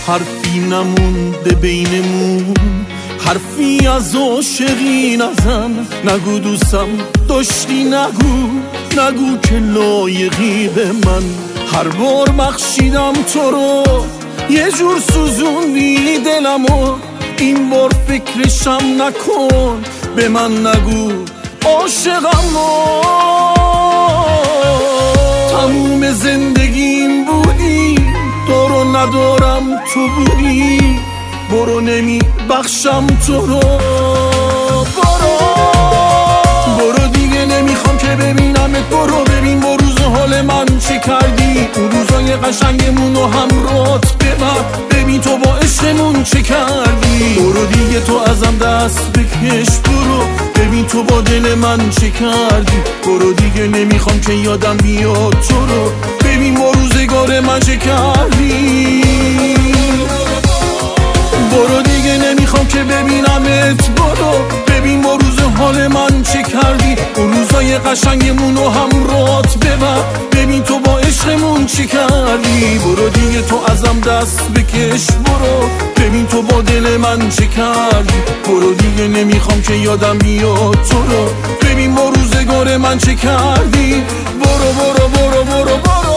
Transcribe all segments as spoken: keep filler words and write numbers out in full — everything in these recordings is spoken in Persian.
حرفی نمونده بینمون، حرفی از عاشقی نزن. نگو دوستم داشتی، نگو نگو که لایقی به من. هر بار بخشیدم تو رو، یه جور سوزوندی دلمو. این بار فکرشم نکن، به من نگو عاشقم رو. تموم زندگیم بودی، دارو ندارم تو بودی. برو نمی بخشم تو رو، برو برو دیگه نمیخوام که ببینمت. برو ببین با روز حال من چه کردی. اون روزای قشنگمون رو همراهت ببر، ببین تو با عشقمون چه کردی. برو دیگه تو ازم دست بکش، برو ببین تو با دل من چه کردی. برو دیگه نمیخوام که یادم بیاد تو رو، ببین با روزگار من چه کردی. برو دیگه نمیخوام که ببینمت. برو ببین با روز حال من چه کردی. اون روزای قشنگمون رو همراهت ببر، ببین تو با عشقمون چه کردی. برو دیگه تو ازم دست بکش، برو ببین تو با دل من چه کردی. برو دیگه نمیخوام که یادم بیاد تو رو، ببین با روزگار من چه کردی. برو برو برو برو برو.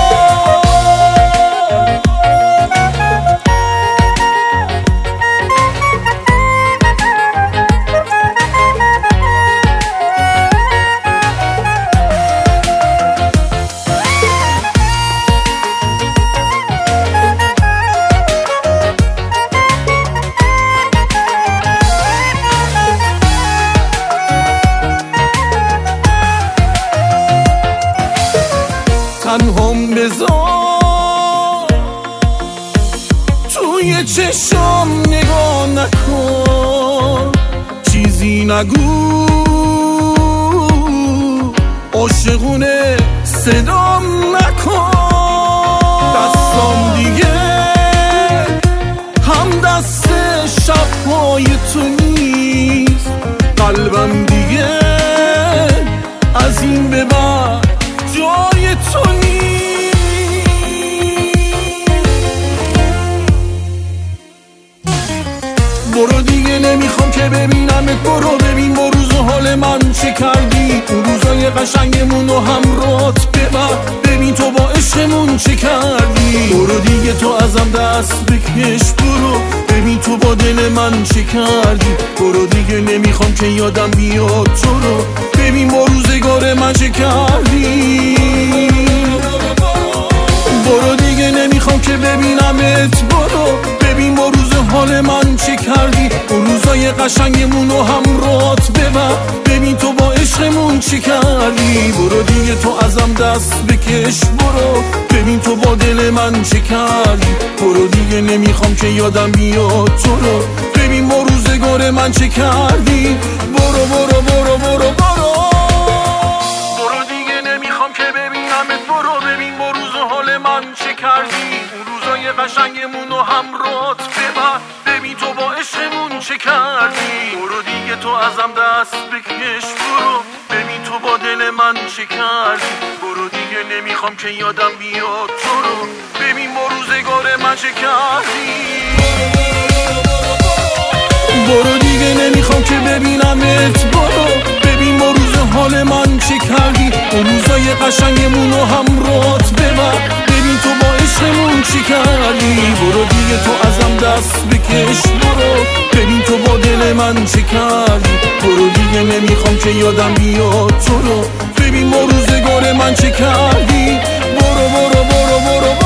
تنهام بذار توی چشم، نگاه نکن، چیزی نگو، عاشقونه صدام نکن. دستام دیگه هم دست شبهای تو نیست، قلبم دیگه از این به بعد جای تو نیست. برو دیگه نمیخوام که ببینمت. برو ببین با روز حال من چه کردی. اون روزای قشنگمون رو همراهت ببر، ببین تو با عشقمون چه کردی. برو دیگه تو ازم دست بکش، برو ببین تو با دل من چه کردی. برو دیگه نمیخوام که یادم بیاد تو رو، ببین با روزگار من چه کردی. برو دیگه نمیخوام که ببینمت. برو ببین با روز حال من چه کردی. اون روزای قشنگمون رو همراهت ببر، ببین تو با عشقمون چه کردی. برو دیگه تو ازم دست بکش، برو ببین تو با دل من چه کردی. برو دیگه نمیخوام که یادم بیاد تو رو، ببین با روزگار من چه کردی. برو برو برو برو برو. برو دیگه نمیخوام که ببینمت. برو ببین با روز حال من چه کردی. اون روزای قشنگمون رو همراهت ببر، ببین تو با عشقمون چه کردی. برو دیگه تو ازم دست بکش، برو ببین تو با دل من چه کردی. برو دیگه نمیخوام که یادم بیاد تو رو، ببین با روزگار من چه کردی. برو دیگه نمیخوام که ببینمت. برو ببین با روز حال من چه کردی. اون روزای قشنگمون رو همراهت ببر، ببین تو با عشقمون چی کردی. برو دیگه تو ازم دست بکش، برو ببین تو با دل من چه کردی. برو دیگه نمیخوام که یادم بیاد تو رو، ببین با روزگار من چه کردی. برو برو برو برو